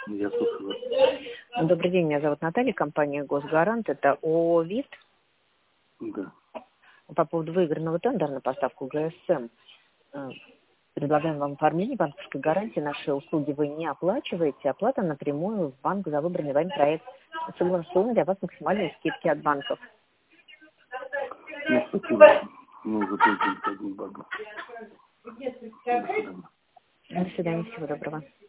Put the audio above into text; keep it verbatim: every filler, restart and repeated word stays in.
Я слушаю вас. Добрый день, меня зовут Наталья, компания «Госгарант». Это ООО «ВИТ». Да. По поводу выигранного тендера на поставку ГСМ. Э, Предлагаем вам оформление банковской гарантии. Наши услуги вы не оплачиваете. Оплата напрямую в банк за выбранный вами проект. Согласованы для вас максимальные скидки от банков. Ну, спасибо. Мы уже пользуемся одним банком. До свидания. До свидания, всего доброго.